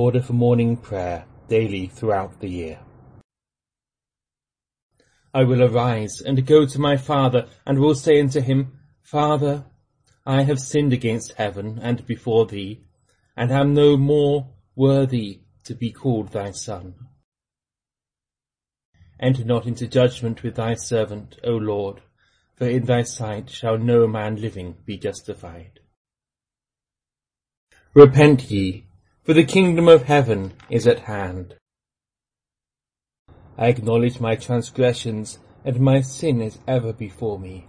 order for morning prayer daily throughout the year. I will arise and go to my father, and will say unto him, Father, I have sinned against heaven and before thee, and am no more worthy to be called thy son. Enter not into judgment with thy servant, O Lord, for in thy sight shall no man living be justified. Repent ye, for the kingdom of heaven is at hand. I acknowledge my transgressions, and my sin is ever before me.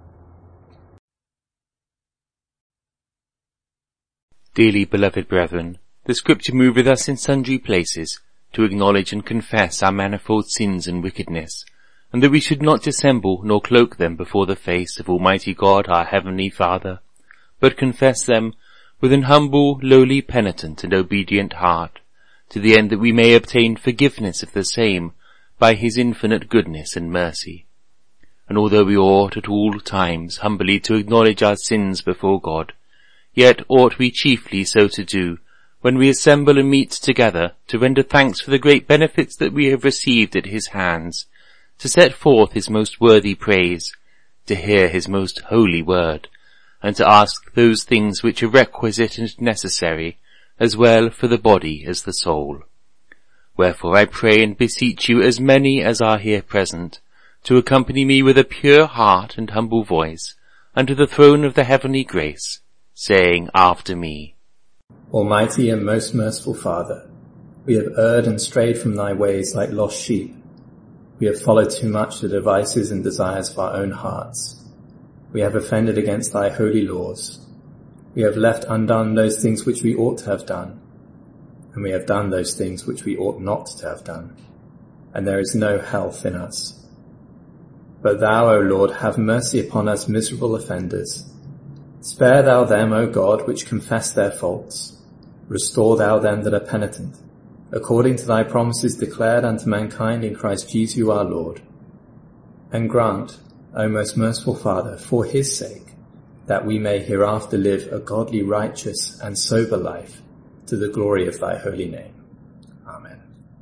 Dearly beloved brethren, the Scripture moveth us in sundry places to acknowledge and confess our manifold sins and wickedness, and that we should not dissemble nor cloak them before the face of Almighty God our Heavenly Father, but confess them with an humble, lowly, penitent, and obedient heart, to the end that we may obtain forgiveness of the same by his infinite goodness and mercy. And although we ought at all times humbly to acknowledge our sins before God, yet ought we chiefly so to do when we assemble and meet together to render thanks for the great benefits that we have received at his hands, to set forth his most worthy praise, to hear his most holy word, and to ask those things which are requisite and necessary, as well for the body as the soul. Wherefore I pray and beseech you, as many as are here present, to accompany me with a pure heart and humble voice unto the throne of the heavenly grace, saying after me, Almighty and most merciful Father, we have erred and strayed from thy ways like lost sheep. We have followed too much the devices and desires of our own hearts. We have offended against thy holy laws. We have left undone those things which we ought to have done, and we have done those things which we ought not to have done, and there is no health in us. But thou, O Lord, have mercy upon us miserable offenders. Spare thou them, O God, which confess their faults. Restore thou them that are penitent, according to thy promises declared unto mankind in Christ Jesus our Lord. And grant, O most merciful Father, for his sake, that we may hereafter live a godly, righteous, and sober life, to the glory of thy holy name. Amen.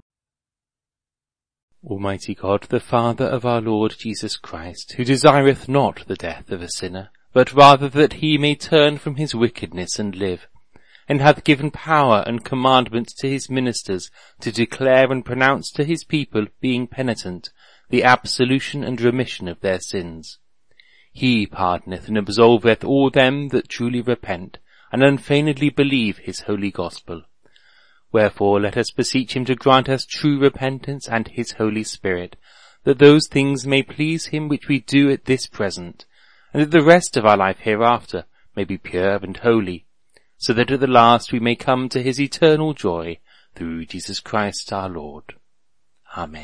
Almighty God, the Father of our Lord Jesus Christ, who desireth not the death of a sinner, but rather that he may turn from his wickedness and live, and hath given power and commandment to his ministers to declare and pronounce to his people, being penitent, the absolution and remission of their sins. He pardoneth and absolveth all them that truly repent, and unfeignedly believe his holy gospel. Wherefore let us beseech him to grant us true repentance and his Holy Spirit, that those things may please him which we do at this present, and that the rest of our life hereafter may be pure and holy, so that at the last we may come to his eternal joy, through Jesus Christ our Lord. Amen.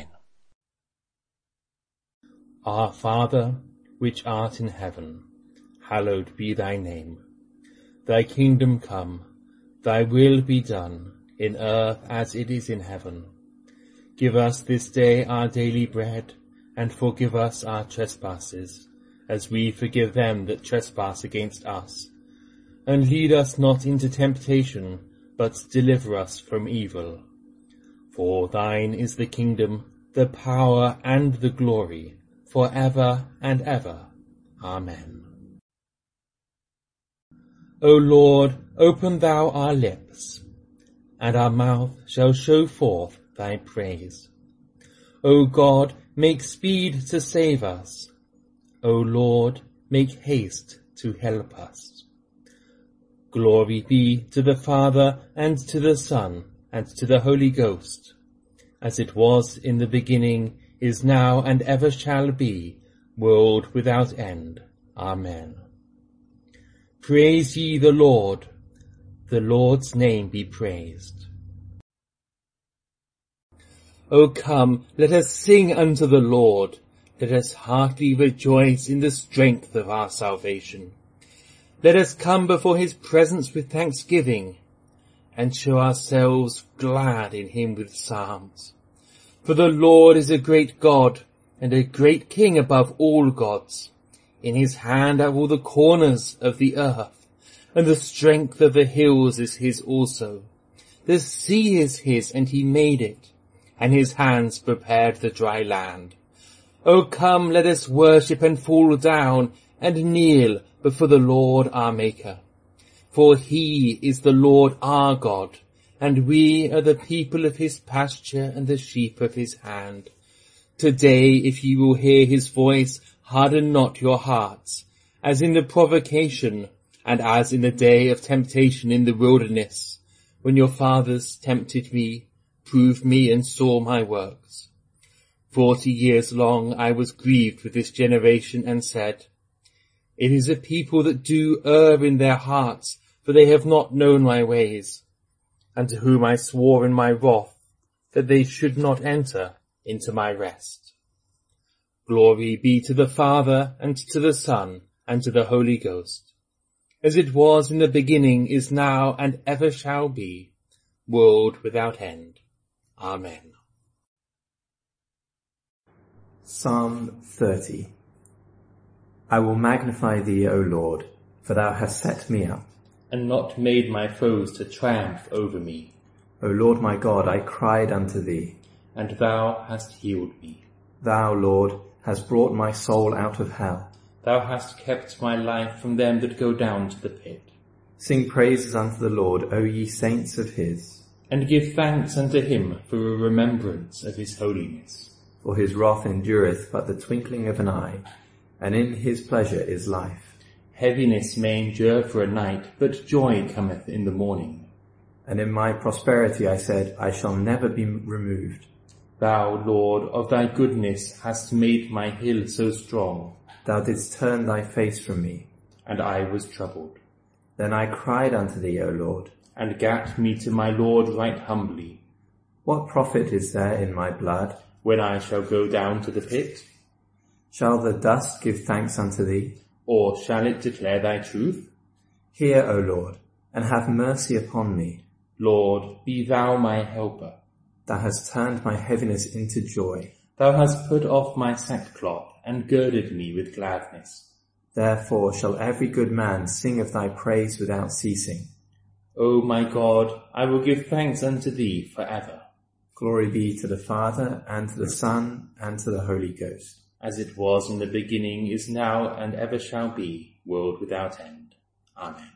Our Father, which art in heaven, hallowed be thy name. Thy kingdom come, thy will be done, in earth as it is in heaven. Give us this day our daily bread, and forgive us our trespasses, as we forgive them that trespass against us. And lead us not into temptation, but deliver us from evil. For thine is the kingdom, the power, and the glory, for ever and ever. Amen. O Lord, open thou our lips, and our mouth shall show forth thy praise. O God, make speed to save us. O Lord, make haste to help us. Glory be to the Father, and to the Son, and to the Holy Ghost, as it was in the beginning, is now, and ever shall be, world without end. Amen. Praise ye the Lord. The Lord's name be praised. O come, let us sing unto the Lord. Let us heartily rejoice in the strength of our salvation. Let us come before his presence with thanksgiving, and show ourselves glad in him with psalms. For the Lord is a great God, and a great King above all gods. In his hand are all the corners of the earth, and the strength of the hills is his also. The sea is his, and he made it, and his hands prepared the dry land. O come, let us worship and fall down, and kneel before the Lord our Maker. For he is the Lord our God, and we are the people of his pasture and the sheep of his hand. Today, if you will hear his voice, harden not your hearts, as in the provocation, and as in the day of temptation in the wilderness, when your fathers tempted me, proved me, and saw my works. 40 years long I was grieved with this generation, and said, It is a people that do err in their hearts, for they have not known my ways, and to whom I swore in my wrath that they should not enter into my rest. Glory be to the Father, and to the Son, and to the Holy Ghost, as it was in the beginning, is now, and ever shall be, world without end. Amen. Psalm 30. I will magnify thee, O Lord, for thou hast set me up, and not made my foes to triumph over me. O Lord my God, I cried unto thee, and thou hast healed me. Thou, Lord, hast brought my soul out of hell. Thou hast kept my life from them that go down to the pit. Sing praises unto the Lord, O ye saints of his. And give thanks unto him for a remembrance of his holiness. For his wrath endureth but the twinkling of an eye, and in his pleasure is life. Heaviness may endure for a night, but joy cometh in the morning. And in my prosperity I said, I shall never be removed. Thou, Lord, of thy goodness hast made my hill so strong. Thou didst turn thy face from me, and I was troubled. Then I cried unto thee, O Lord, and gat me to my Lord right humbly. What profit is there in my blood, when I shall go down to the pit? Shall the dust give thanks unto thee, or shall it declare thy truth? Hear, O Lord, and have mercy upon me. Lord, be thou my helper. Thou hast turned my heaviness into joy. Thou hast put off my sackcloth, and girded me with gladness. Therefore shall every good man sing of thy praise without ceasing. O my God, I will give thanks unto thee forever. Glory be to the Father, and to the Son, and to the Holy Ghost. As it was in the beginning, is now, and ever shall be, world without end. Amen.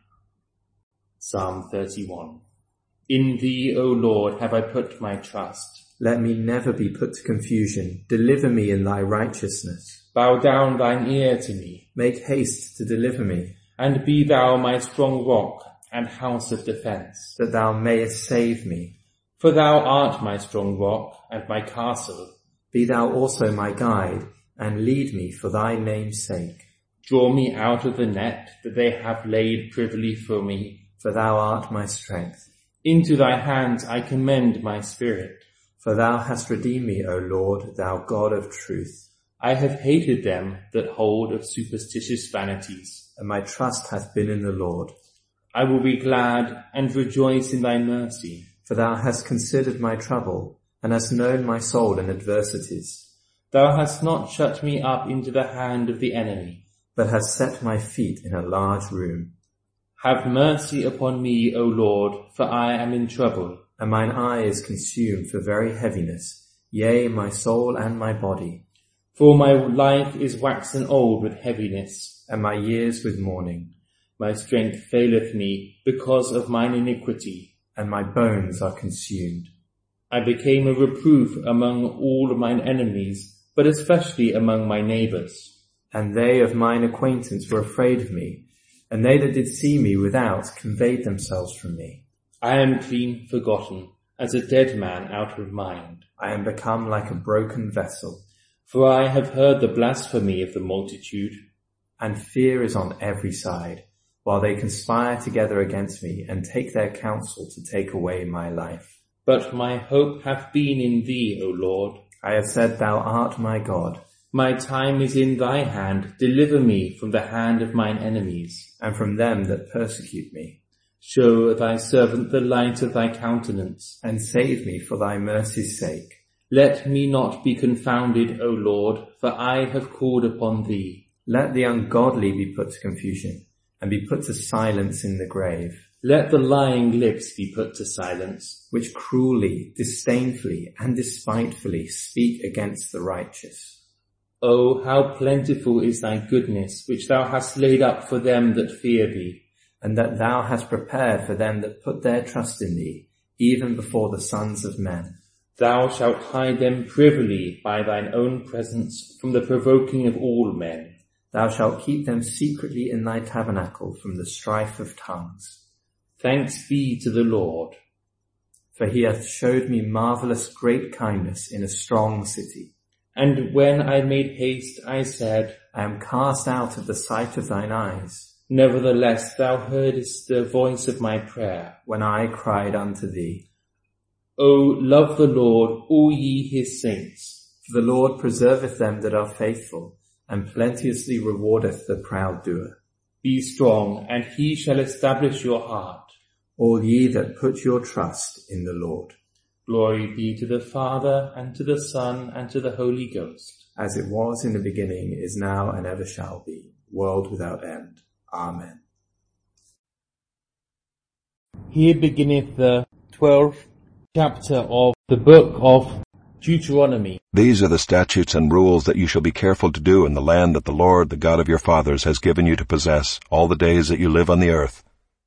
Psalm 31. In thee, O Lord, have I put my trust. Let me never be put to confusion. Deliver me in thy righteousness. Bow down thine ear to me. Make haste to deliver me. And be thou my strong rock and house of defence. That thou mayest save me. For thou art my strong rock and my castle. Be thou also my guide, and lead me for thy name's sake. Draw me out of the net that they have laid privily for me. For thou art my strength. Into thy hands I commend my spirit. For thou hast redeemed me, O Lord, thou God of truth. I have hated them that hold of superstitious vanities. And my trust hath been in the Lord. I will be glad and rejoice in thy mercy. For thou hast considered my trouble, and hast known my soul in adversities. Thou hast not shut me up into the hand of the enemy, but hast set my feet in a large room. Have mercy upon me, O Lord, for I am in trouble. And mine eye is consumed for very heaviness, yea, my soul and my body. For my life is waxen old with heaviness, and my years with mourning. My strength faileth me because of mine iniquity, and my bones are consumed. I became a reproof among all mine enemies, but especially among my neighbours. And they of mine acquaintance were afraid of me, and they that did see me without conveyed themselves from me. I am clean forgotten, as a dead man out of mind. I am become like a broken vessel. For I have heard the blasphemy of the multitude. And fear is on every side, while they conspire together against me, and take their counsel to take away my life. But my hope hath been in thee, O Lord. I have said, Thou art my God. My time is in thy hand. Deliver me from the hand of mine enemies, and from them that persecute me. Show thy servant the light of thy countenance, and save me for thy mercy's sake. Let me not be confounded, O Lord, for I have called upon thee. Let the ungodly be put to confusion, and be put to silence in the grave. Let the lying lips be put to silence, which cruelly, disdainfully, and despitefully speak against the righteous. O how plentiful is thy goodness, which thou hast laid up for them that fear thee, and that thou hast prepared for them that put their trust in thee, even before the sons of men. Thou shalt hide them privily by thine own presence from the provoking of all men. Thou shalt keep them secretly in thy tabernacle from the strife of tongues. Thanks be to the Lord. For he hath showed me marvellous great kindness in a strong city. And when I made haste, I said, I am cast out of the sight of thine eyes. Nevertheless thou heardest the voice of my prayer, when I cried unto thee. O love the Lord, all ye his saints. For the Lord preserveth them that are faithful, and plenteously rewardeth the proud doer. Be strong, and he shall establish your heart. All ye that put your trust in the Lord. Glory be to the Father, and to the Son, and to the Holy Ghost. As it was in the beginning, is now, and ever shall be, world without end. Amen. Here beginneth the 12th chapter of the book of Deuteronomy. These are the statutes and rules that you shall be careful to do in the land that the Lord, the God of your fathers, has given you to possess all the days that you live on the earth.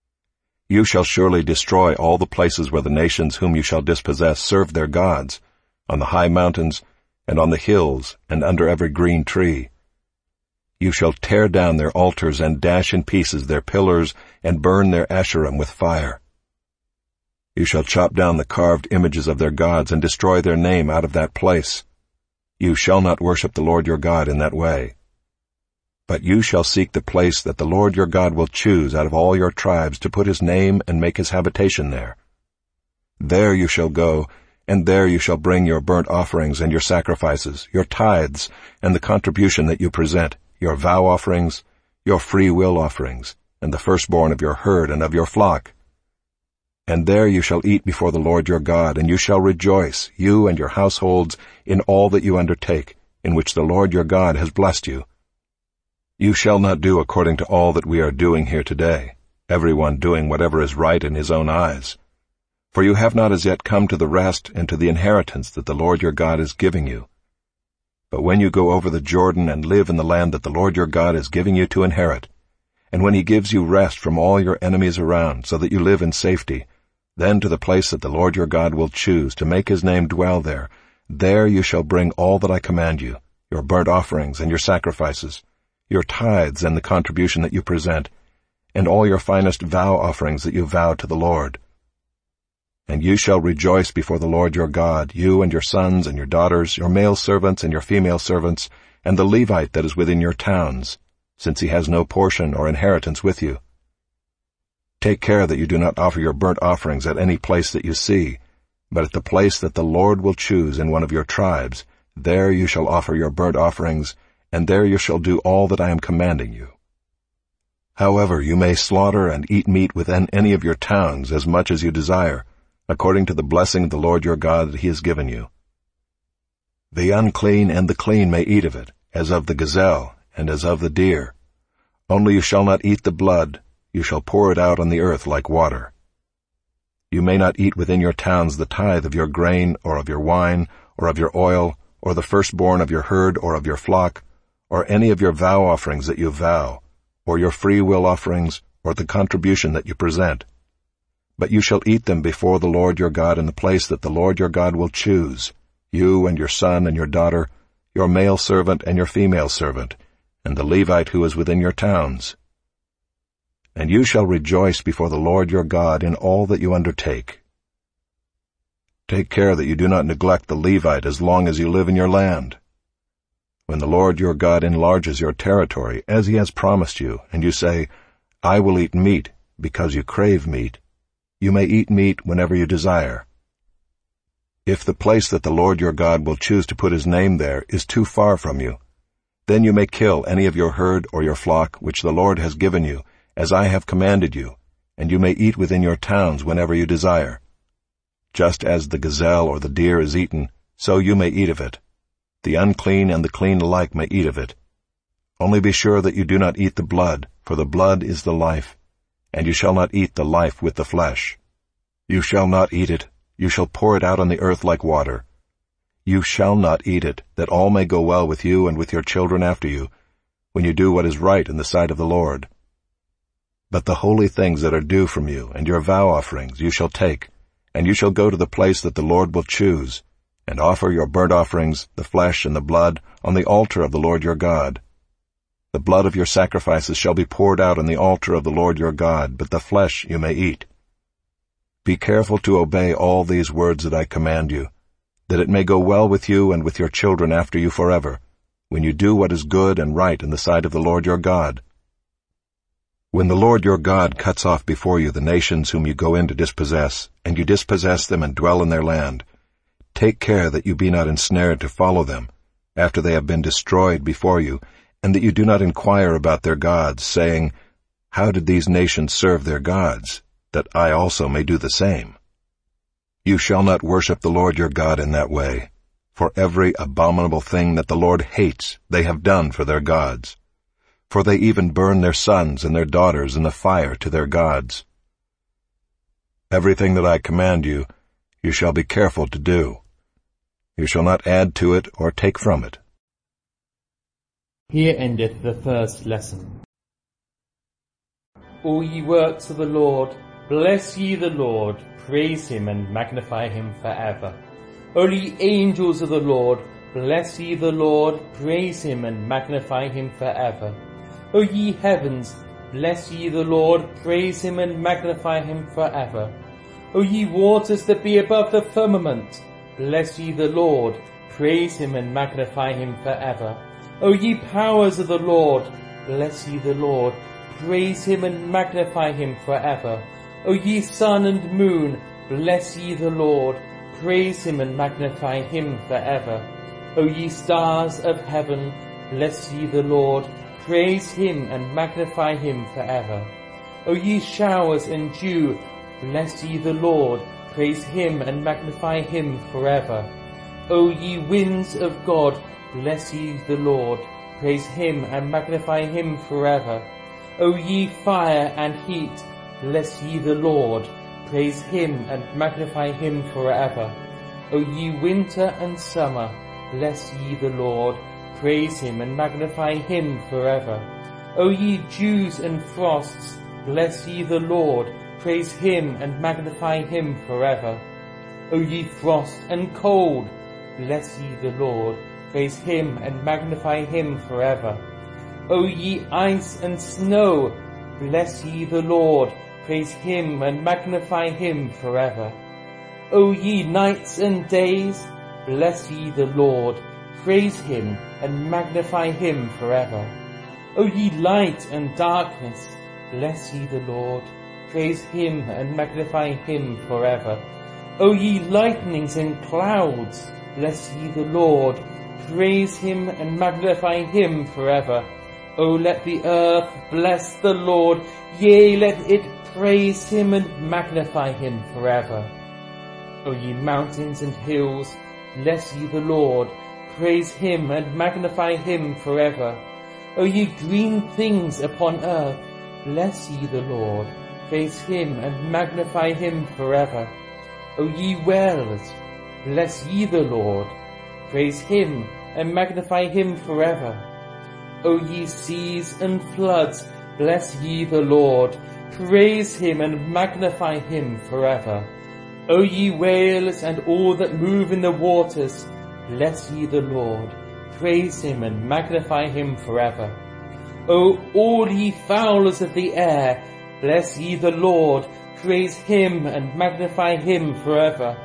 You shall surely destroy all the places where the nations whom you shall dispossess serve their gods, on the high mountains, and on the hills, and under every green tree. You shall tear down their altars and dash in pieces their pillars, and burn their Asherim with fire. You shall chop down the carved images of their gods, and destroy their name out of that place. You shall not worship the Lord your God in that way. But you shall seek the place that the Lord your God will choose out of all your tribes to put his name and make his habitation there. There you shall go, and there you shall bring your burnt offerings and your sacrifices, your tithes, and the contribution that you present, your vow offerings, your free will offerings, and the firstborn of your herd and of your flock. And there you shall eat before the Lord your God, and you shall rejoice, you and your households, in all that you undertake, in which the Lord your God has blessed you. You shall not do according to all that we are doing here today, everyone doing whatever is right in his own eyes. For you have not as yet come to the rest and to the inheritance that the Lord your God is giving you. But when you go over the Jordan and live in the land that the Lord your God is giving you to inherit, and when he gives you rest from all your enemies around, so that you live in safety, then to the place that the Lord your God will choose to make his name dwell there, there you shall bring all that I command you, your burnt offerings and your sacrifices, your tithes and the contribution that you present, and all your finest vow offerings that you vow to the Lord. And you shall rejoice before the Lord your God, you and your sons and your daughters, your male servants and your female servants, and the Levite that is within your towns, since he has no portion or inheritance with you. Take care that you do not offer your burnt offerings at any place that you see, but at the place that the Lord will choose in one of your tribes, there you shall offer your burnt offerings, and there you shall do all that I am commanding you. However, you may slaughter and eat meat within any of your towns as much as you desire, according to the blessing of the Lord your God that he has given you. The unclean and the clean may eat of it, as of the gazelle and as of the deer. Only you shall not eat the blood, you shall pour it out on the earth like water. You may not eat within your towns the tithe of your grain, or of your wine, or of your oil, or the firstborn of your herd or of your flock, or any of your vow offerings that you vow, or your free will offerings, or the contribution that you present. But you shall eat them before the Lord your God in the place that the Lord your God will choose, you and your son and your daughter, your male servant and your female servant, and the Levite who is within your towns. And you shall rejoice before the Lord your God in all that you undertake. Take care that you do not neglect the Levite as long as you live in your land. When the Lord your God enlarges your territory, as he has promised you, and you say, I will eat meat, because you crave meat, you may eat meat whenever you desire. If the place that the Lord your God will choose to put his name there is too far from you, then you may kill any of your herd or your flock which the Lord has given you, as I have commanded you, and you may eat within your towns whenever you desire. Just as the gazelle or the deer is eaten, so you may eat of it. The unclean and the clean alike may eat of it. Only be sure that you do not eat the blood, for the blood is the life, and you shall not eat the life with the flesh. You shall not eat it, you shall pour it out on the earth like water. You shall not eat it, that all may go well with you and with your children after you, when you do what is right in the sight of the Lord. But the holy things that are due from you, and your vow offerings, you shall take, and you shall go to the place that the Lord will choose, and offer your burnt offerings, the flesh and the blood, on the altar of the Lord your God. The blood of your sacrifices shall be poured out on the altar of the Lord your God, but the flesh you may eat. Be careful to obey all these words that I command you, that it may go well with you and with your children after you forever, when you do what is good and right in the sight of the Lord your God. When the Lord your God cuts off before you the nations whom you go in to dispossess, and you dispossess them and dwell in their land, take care that you be not ensnared to follow them, after they have been destroyed before you, and that you do not inquire about their gods, saying, How did these nations serve their gods, that I also may do the same? You shall not worship the Lord your God in that way, for every abominable thing that the Lord hates they have done for their gods. For they even burn their sons and their daughters in the fire to their gods. Everything that I command you, you shall be careful to do. You shall not add to it or take from it. Here endeth the first lesson. All ye works of the Lord, bless ye the Lord, praise him and magnify him forever. O ye angels of the Lord, bless ye the Lord, praise him and magnify him forever. O ye heavens, bless ye the Lord, praise him and magnify him forever. O ye waters that be above the firmament, bless ye the Lord, praise him and magnify him forever. O ye powers of the Lord, bless ye the Lord, praise him and magnify him forever. O ye sun and moon, bless ye the Lord, praise him and magnify him forever. O ye stars of heaven, bless ye the Lord, praise him and magnify him forever. O ye showers and dew, bless ye the Lord, praise him and magnify him forever. O ye winds of God, bless ye the Lord, praise him and magnify him forever. O ye fire and heat, bless ye the Lord, praise him and magnify him forever. O ye winter and summer, bless ye the Lord, praise him and magnify him forever. O ye dews and frosts, bless ye the Lord, praise him and magnify him forever. O ye frost and cold, bless ye the Lord, praise him and magnify him forever. O ye ice and snow, bless ye the Lord, praise him and magnify him forever. O ye nights and days, bless ye the Lord, praise him and magnify him forever. O ye light and darkness, bless ye the Lord, praise him and magnify him forever. O ye lightnings and clouds, bless ye the Lord, praise him and magnify him forever. O let the earth bless the Lord, yea, let it praise him and magnify him forever. O ye mountains and hills, bless ye the Lord, praise him and magnify him forever. O ye green things upon earth, bless ye the Lord, praise him and magnify him forever. O ye wells, bless ye the Lord, praise him and magnify him forever. O ye seas and floods, bless ye the Lord, praise him and magnify him forever. O ye whales and all that move in the waters, bless ye the Lord, praise him and magnify him forever. O all ye fowlers of the air, bless ye the Lord, praise him and magnify him forever.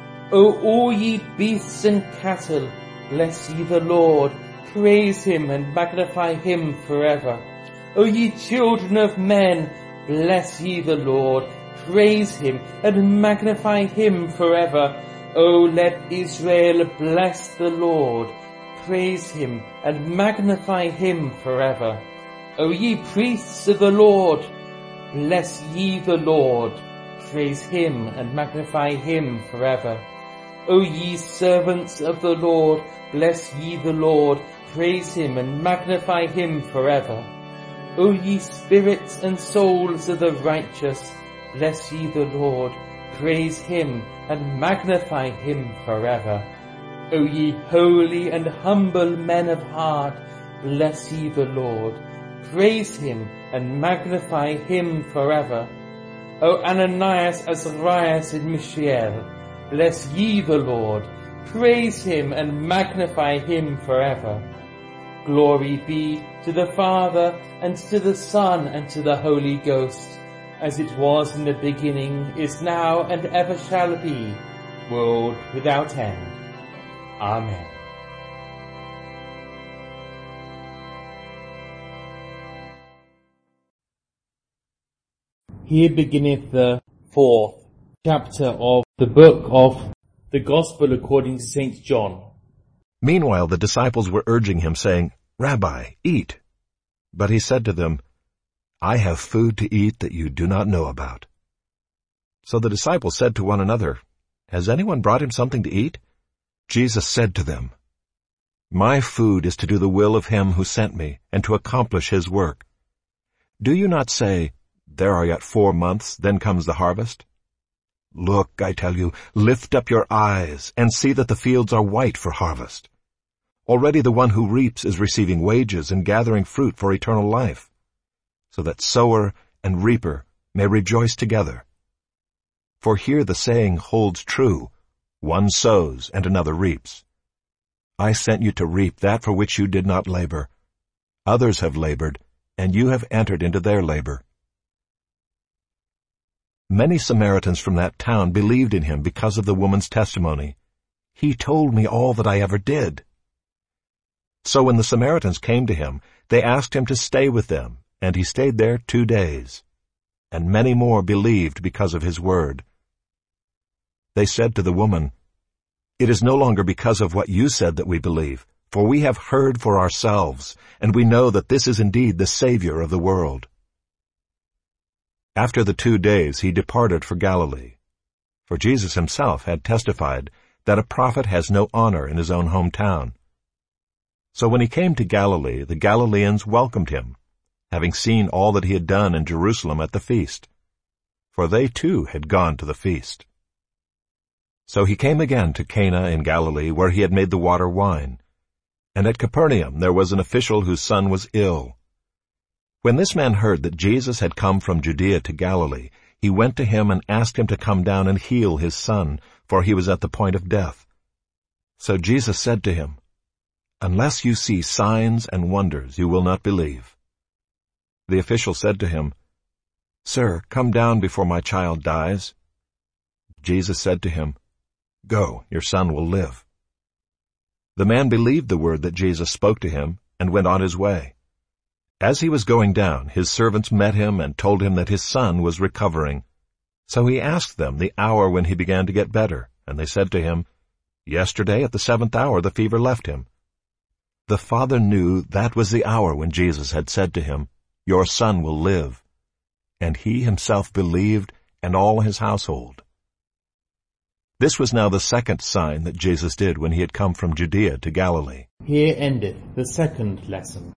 O all ye beasts and cattle, bless ye the Lord, praise him and magnify him forever. O ye children of men, bless ye the Lord, praise him and magnify him forever. O let Israel bless the Lord, praise him and magnify him forever. O ye priests of the Lord, bless ye the Lord, praise him and magnify him forever. O ye servants of the Lord, bless ye the Lord, praise him and magnify him forever. O ye spirits and souls of the righteous, bless ye the Lord, praise him and magnify him forever. O ye holy and humble men of heart, bless ye the Lord, praise him and magnify him forever. O Ananias, Azarias, and Mishael, bless ye the Lord, praise him and magnify him forever. Glory be to the Father, and to the Son, and to the Holy Ghost, as it was in the beginning, is now, and ever shall be, world without end. Amen. Here beginneth the 4th chapter of the book of the Gospel according to St. John. Meanwhile the disciples were urging him, saying, Rabbi, eat. But he said to them, I have food to eat that you do not know about. So the disciples said to one another, Has anyone brought him something to eat? Jesus said to them, My food is to do the will of him who sent me, and to accomplish his work. Do you not say, There are yet 4 months, then comes the harvest? Look, I tell you, lift up your eyes, and see that the fields are white for harvest. Already the one who reaps is receiving wages and gathering fruit for eternal life, so that sower and reaper may rejoice together. For here the saying holds true, one sows and another reaps. I sent you to reap that for which you did not labor. Others have labored, and you have entered into their labor. Many Samaritans from that town believed in him because of the woman's testimony. He told me all that I ever did. So when the Samaritans came to him, they asked him to stay with them, and he stayed there 2 days. And many more believed because of his word. They said to the woman, It is no longer because of what you said that we believe, for we have heard for ourselves, and we know that this is indeed the Savior of the world. After the 2 days he departed for Galilee, for Jesus himself had testified that a prophet has no honor in his own hometown. So when he came to Galilee, the Galileans welcomed him, having seen all that he had done in Jerusalem at the feast, for they too had gone to the feast. So he came again to Cana in Galilee, where he had made the water wine. And at Capernaum there was an official whose son was ill. When this man heard that Jesus had come from Judea to Galilee, he went to him and asked him to come down and heal his son, for he was at the point of death. So Jesus said to him, Unless you see signs and wonders, you will not believe. The official said to him, Sir, come down before my child dies. Jesus said to him, Go, your son will live. The man believed the word that Jesus spoke to him and went on his way. As he was going down, his servants met him and told him that his son was recovering. So he asked them the hour when he began to get better, and they said to him, Yesterday at the 7th hour the fever left him. The father knew that was the hour when Jesus had said to him, Your son will live. And he himself believed, and all his household. This was now the 2nd sign that Jesus did when he had come from Judea to Galilee. Here endeth the 2nd lesson.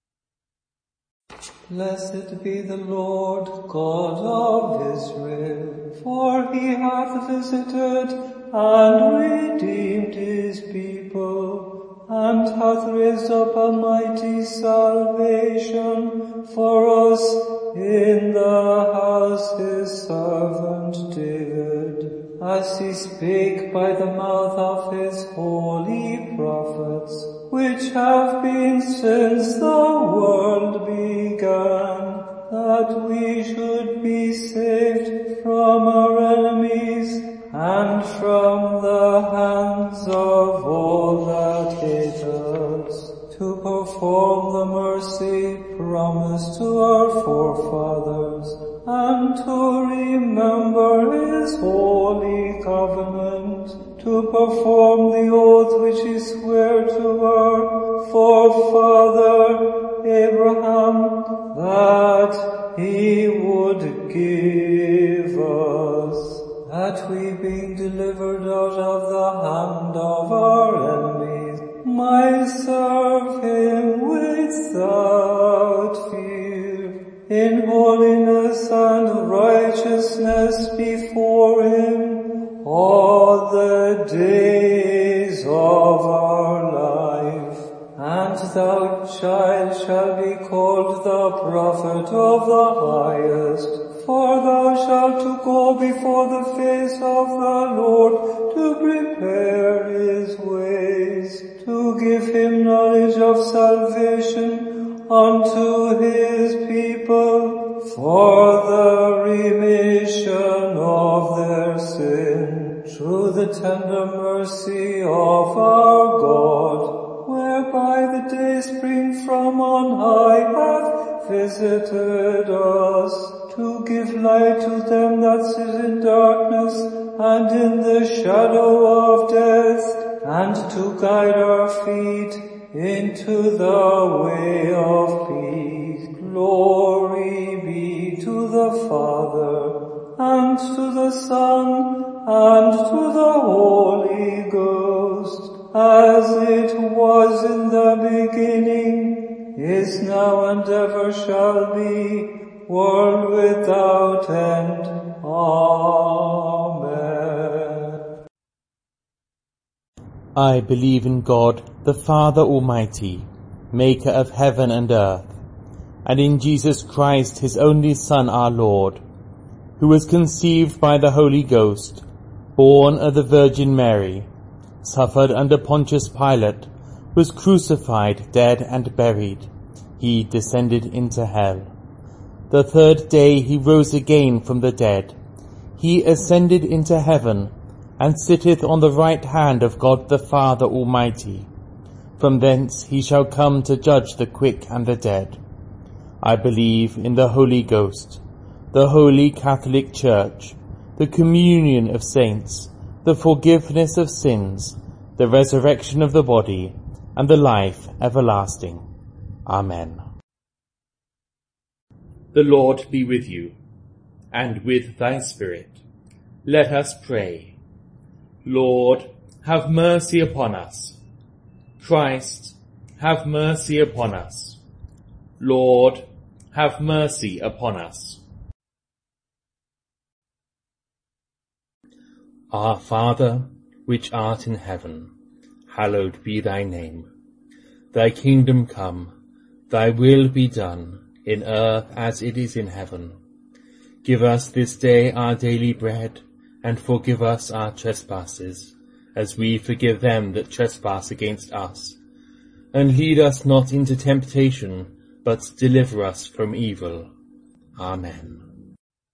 Blessed be the Lord God of Israel, for he hath visited and redeemed his people, and hath raised up a mighty salvation for us in the house of his servant David, as he spake by the mouth of his holy prophets, which have been since the world began, that we should be saved from our enemies and from the hands of all that hate us, to perform the mercy promised to our forefathers, and to remember his holy covenant, to perform the oath which he sware to our forefather Abraham, that he would give us, that we, being delivered out of the hand of our enemies, might serve him without fear. in holiness and righteousness before him all the days of our life. And thou, child, shalt be called the prophet of the highest, for thou shalt go before the face of the Lord to prepare his ways, to give him knowledge of salvation unto his people, for the remission of their sin, through the tender mercy of our God, whereby the day spring from on high hath visited us, to give light to them that sit in darkness and in the shadow of death, and to guide our feet into the way of peace. Glory be to the Father, and to the Son, and to the Holy Ghost, as it was in the beginning, is now, and ever shall be, world without end. Amen. I believe in God, the Father Almighty, maker of heaven and earth, and in Jesus Christ, his only Son, our Lord, who was conceived by the Holy Ghost, born of the Virgin Mary, suffered under Pontius Pilate, was crucified, dead, and buried. He descended into hell. The third day he rose again from the dead. He ascended into heaven, and sitteth on the right hand of God the Father Almighty. From thence he shall come to judge the quick and the dead. I believe in the Holy Ghost, the Holy Catholic Church, the communion of saints, the forgiveness of sins, the resurrection of the body, and the life everlasting. Amen. The Lord be with you, and with thy spirit. Let us pray. Lord, have mercy upon us. Christ, have mercy upon us. Lord, have mercy upon us. Our Father, which art in heaven, hallowed be thy name. Thy kingdom come, thy will be done, in earth as it is in heaven. Give us this day our daily bread, and forgive us our trespasses, as we forgive them that trespass against us. And lead us not into temptation, but deliver us from evil. Amen.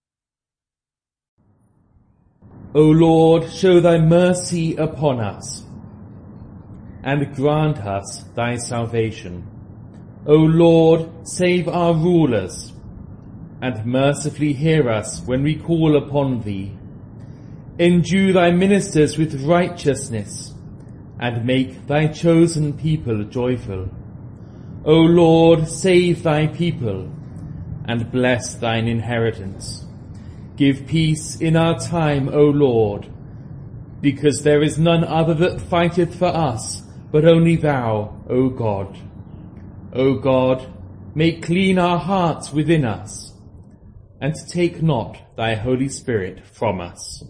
O Lord, show thy mercy upon us, and grant us thy salvation. O Lord, save our rulers, and mercifully hear us when we call upon thee. Endue thy ministers with righteousness, and make thy chosen people joyful. O Lord, save thy people, and bless thine inheritance. Give peace in our time, O Lord, because there is none other that fighteth for us, but only thou, O God. O God, make clean our hearts within us, and take not thy Holy Spirit from us.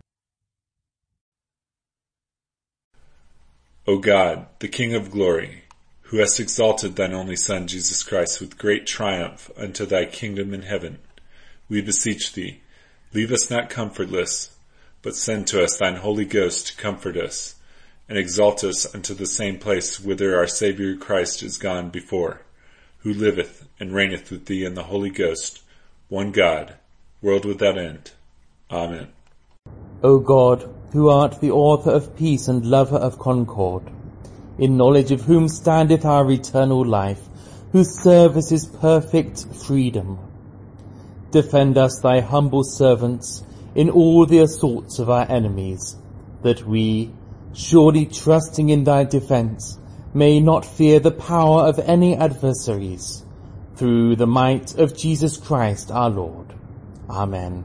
O God, the King of glory, who hast exalted thine only Son, Jesus Christ, with great triumph unto thy kingdom in heaven, we beseech thee, leave us not comfortless, but send to us thine Holy Ghost to comfort us, and exalt us unto the same place whither our Saviour Christ is gone before, who liveth and reigneth with thee in the Holy Ghost, one God, world without end. Amen. O God, who art the author of peace and lover of concord, in knowledge of whom standeth our eternal life, whose service is perfect freedom, defend us, thy humble servants, in all the assaults of our enemies, that we, surely trusting in thy defence, may not fear the power of any adversaries, through the might of Jesus Christ our Lord. Amen.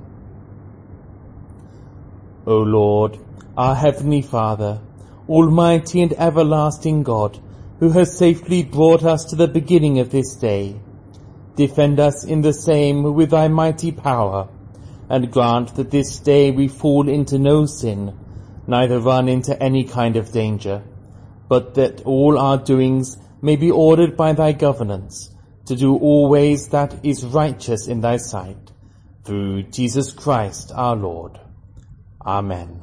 O Lord, our heavenly Father, almighty and everlasting God, who has safely brought us to the beginning of this day, Defend us in the same with thy mighty power, and grant that this day we fall into no sin, neither run into any kind of danger, but that all our doings may be ordered by thy governance, to do always that is righteous in thy sight, through Jesus Christ our Lord. Amen.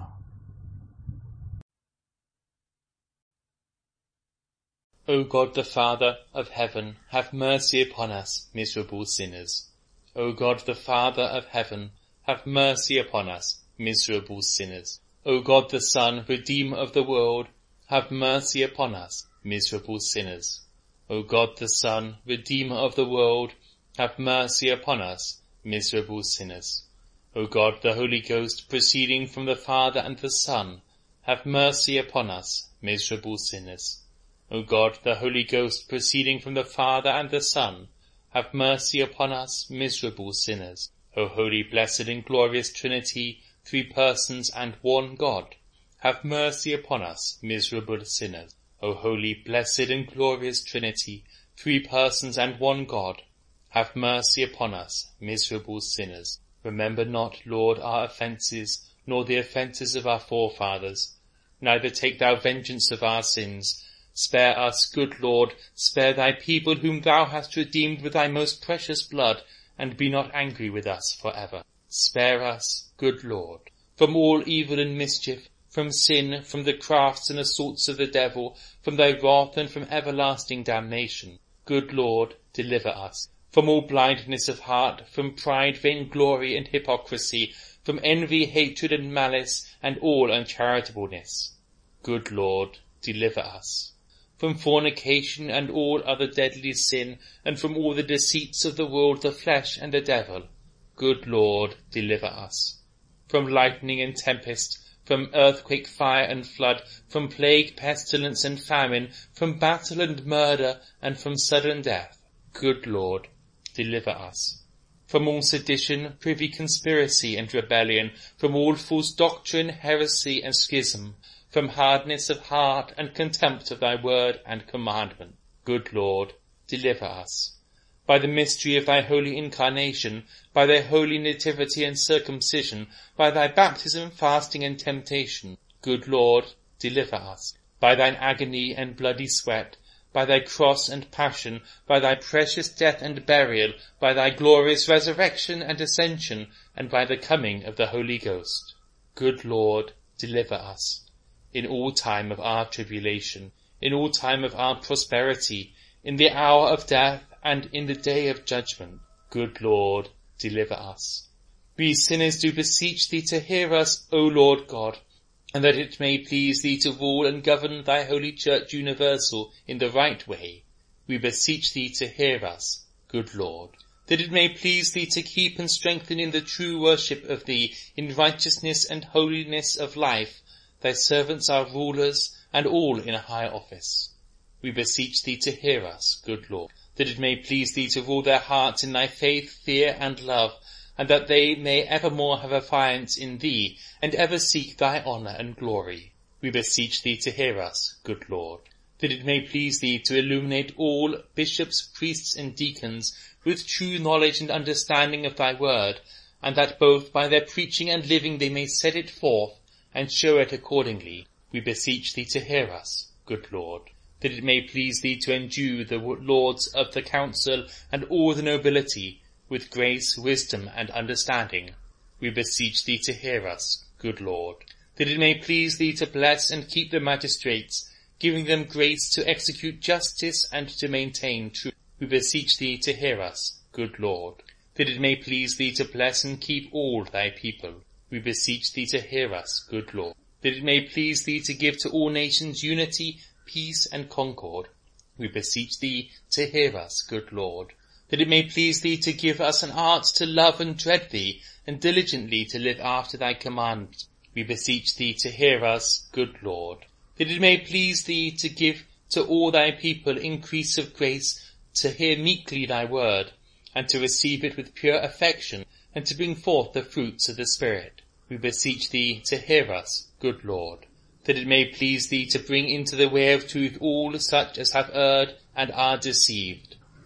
O God the Father of heaven, have mercy upon us, miserable sinners. O God the Father of heaven, have mercy upon us, miserable sinners. O God the Son, Redeemer of the world, have mercy upon us, miserable sinners. O God the Son, Redeemer of the world, have mercy upon us, miserable sinners. O God the Holy Ghost, proceeding from the Father and the Son, have mercy upon us, miserable sinners. O God, the Holy Ghost, proceeding from the Father and the Son, have mercy upon us, miserable sinners. O holy, blessed, and glorious Trinity, three persons and one God, have mercy upon us, miserable sinners. O holy, blessed, and glorious Trinity, three persons and one God, have mercy upon us, miserable sinners. Remember not, Lord, our offences, nor the offences of our forefathers. Neither take thou vengeance of our sins. Spare us, good Lord, spare thy people whom thou hast redeemed with thy most precious blood, and be not angry with us for ever. Spare us, good Lord, from all evil and mischief, from sin, from the crafts and assaults of the devil, from thy wrath and from everlasting damnation. Good Lord, deliver us. From all blindness of heart, from pride, vainglory, and hypocrisy, from envy, hatred, and malice, and all uncharitableness. Good Lord, deliver us. From fornication and all other deadly sin, and from all the deceits of the world, the flesh, and the devil. Good Lord, deliver us. From lightning and tempest, from earthquake, fire, and flood, from plague, pestilence, and famine, from battle and murder, and from sudden death. Good Lord, deliver us. From all sedition, privy conspiracy, and rebellion, from all false doctrine, heresy, and schism, from hardness of heart and contempt of thy word and commandment. Good Lord, deliver us. By the mystery of thy holy incarnation, by thy holy nativity and circumcision, by thy baptism, fasting, and temptation, good Lord, deliver us. By thine agony and bloody sweat, by thy cross and passion, by thy precious death and burial, by thy glorious resurrection and ascension, and by the coming of the Holy Ghost. Good Lord, deliver us. In all time of our tribulation, in all time of our prosperity, in the hour of death, and in the day of judgment. Good Lord, deliver us. We sinners do beseech thee to hear us, O Lord God, and that it may please thee to rule and govern thy holy Church universal in the right way. We beseech thee to hear us, good Lord, that it may please thee to keep and strengthen in the true worship of thee, in righteousness and holiness of life, thy servants our rulers, and all in a high office. We beseech thee to hear us, good Lord, that it may please thee to rule their hearts in thy faith, fear, and love, and that they may evermore have affiance in thee, and ever seek thy honour and glory. We beseech thee to hear us, good Lord, that it may please thee to illuminate all bishops, priests, and deacons with true knowledge and understanding of thy word, and that both by their preaching and living they may set it forth, and show it accordingly. We beseech thee to hear us, good Lord, that it may please thee to endue the lords of the council and all the nobility with grace, wisdom, and understanding. We beseech thee to hear us, good Lord, that it may please thee to bless and keep the magistrates, giving them grace to execute justice and to maintain truth. We beseech thee to hear us, good Lord, that it may please thee to bless and keep all thy people. We beseech thee to hear us, good Lord, that it may please thee to give to all nations unity, peace, and concord. We beseech thee to hear us, good Lord, that it may please thee to give us an art to love and dread thee, and diligently to live after thy commandments. We beseech thee to hear us, good Lord, that it may please thee to give to all thy people increase of grace, to hear meekly thy word, and to receive it with pure affection, and to bring forth the fruits of the Spirit. We beseech thee to hear us, good Lord, that it may please thee to bring into the way of truth all such as have erred and are deceived.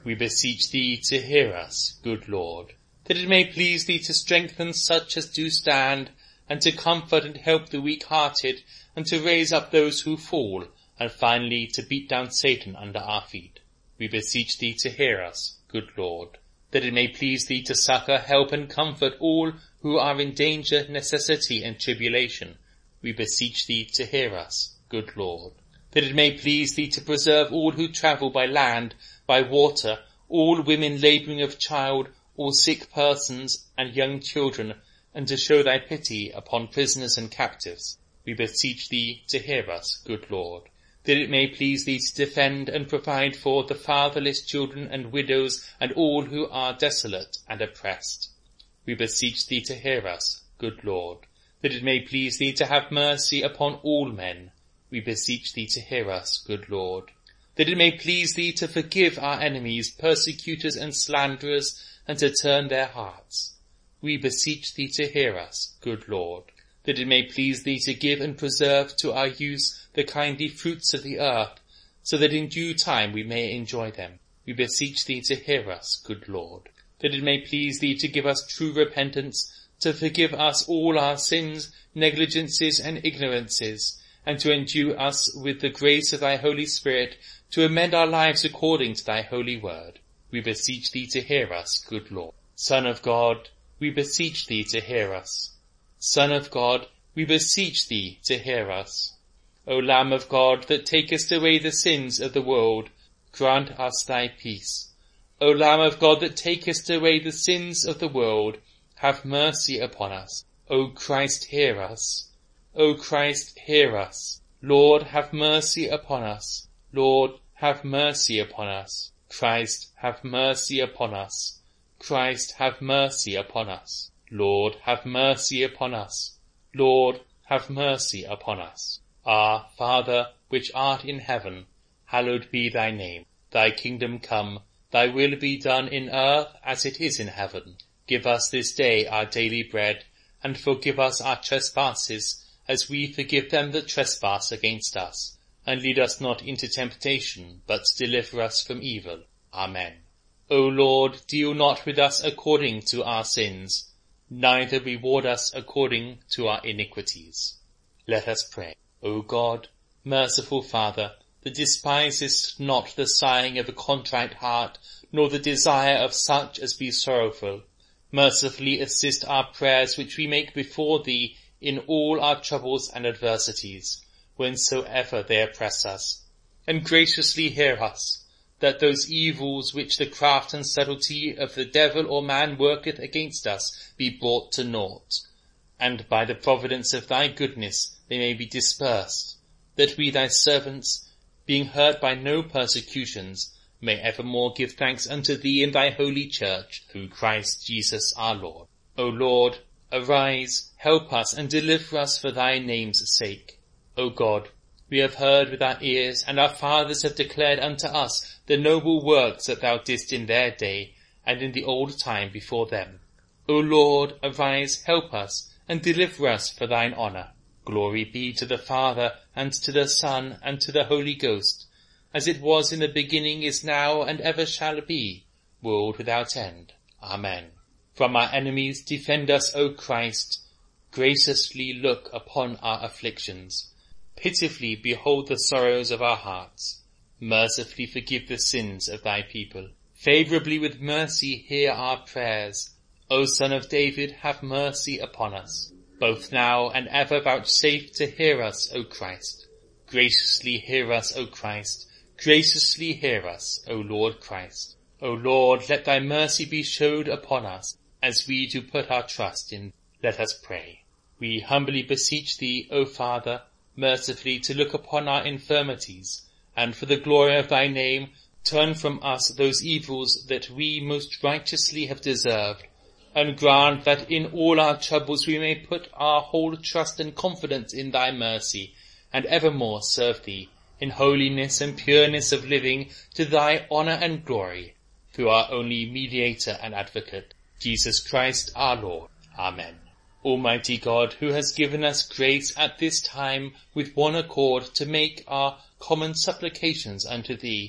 We beseech thee to hear us, good Lord, that it may please thee to strengthen such as do stand, and to comfort and help the weak-hearted, and to raise up those who fall, and finally to beat down Satan under our feet. We beseech thee to hear us, good Lord, that it may please thee to succor, help, and comfort all who are in danger, necessity, and tribulation. We beseech thee to hear us, good Lord, that it may please thee to preserve all who travel by land, by water, all women labouring of child, all sick persons and young children, and to show thy pity upon prisoners and captives. We beseech thee to hear us, good Lord, that it may please thee to defend and provide for the fatherless children and widows and all who are desolate and oppressed. We beseech thee to hear us, good Lord, that it may please thee to have mercy upon all men. We beseech thee to hear us, good Lord, that it may please thee to forgive our enemies, persecutors and slanderers, and to turn their hearts. We beseech thee to hear us, good Lord, that it may please thee to give and preserve to our use the kindly fruits of the earth, so that in due time we may enjoy them. We beseech thee to hear us, good Lord, that it may please thee to give us true repentance, to forgive us all our sins, negligences, and ignorances, and to endue us with the grace of thy Holy Spirit, to amend our lives according to thy holy word. We beseech thee to hear us, good Lord. Son of God, we beseech thee to hear us. Son of God, we beseech thee to hear us. O Lamb of God, that takest away the sins of the world, grant us thy peace. O Lamb of God, that takest away the sins of the world, have mercy upon us. O Christ, hear us. O Christ, hear us. Lord, have mercy upon us. Lord, have mercy upon us. Christ, have mercy upon us. Christ, have mercy upon us. Lord, have mercy upon us. Lord, have mercy upon us. Our Father, which art in heaven, hallowed be thy name. Thy kingdom come, thy will be done in earth as it is in heaven. Give us this day our daily bread, and forgive us our trespasses, as we forgive them that trespass against us. And lead us not into temptation, but deliver us from evil. Amen. O Lord, deal not with us according to our sins, neither reward us according to our iniquities. Let us pray. O God, merciful Father, that despisest not the sighing of a contrite heart, nor the desire of such as be sorrowful, mercifully assist our prayers which we make before thee in all our troubles and adversities, whensoever they oppress us, and graciously hear us, that those evils which the craft and subtlety of the devil or man worketh against us be brought to naught, and by the providence of thy goodness they may be dispersed, that we thy servants, being hurt by no persecutions, may evermore give thanks unto thee in thy holy church, through Christ Jesus our Lord. O Lord, arise, help us, and deliver us for thy name's sake. O God, we have heard with our ears, and our fathers have declared unto us the noble works that thou didst in their day, and in the old time before them. O Lord, arise, help us, and deliver us for thine honour. Glory be to the Father, and to the Son, and to the Holy Ghost, as it was in the beginning, is now, and ever shall be, world without end. Amen. From our enemies defend us, O Christ. Graciously look upon our afflictions. Pitifully behold the sorrows of our hearts. Mercifully forgive the sins of thy people. Favourably with mercy hear our prayers. O Son of David, have mercy upon us. Both now and ever vouchsafe to hear us, O Christ. Graciously hear us, O Christ. Graciously hear us, O Lord Christ. O Lord, let thy mercy be showed upon us, as we do put our trust in. Let us pray. We humbly beseech thee, O Father, mercifully to look upon our infirmities, and for the glory of thy name, turn from us those evils that we most righteously have deserved, and grant that in all our troubles we may put our whole trust and confidence in thy mercy, and evermore serve thee in holiness and pureness of living, to thy honour and glory, through our only mediator and advocate, Jesus Christ our Lord. Amen. Almighty God, who has given us grace at this time with one accord to make our common supplications unto thee,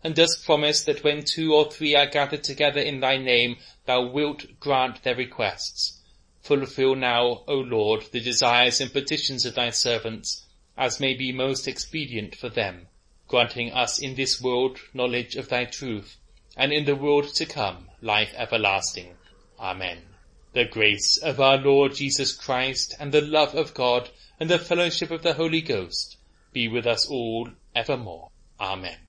and dost promise that when 2 or 3 are gathered together in thy name, thou wilt grant their requests. Fulfill now, O Lord, the desires and petitions of thy servants, as may be most expedient for them, granting us in this world knowledge of thy truth, and in the world to come life everlasting. Amen. The grace of our Lord Jesus Christ, and the love of God, and the fellowship of the Holy Ghost, be with us all evermore. Amen.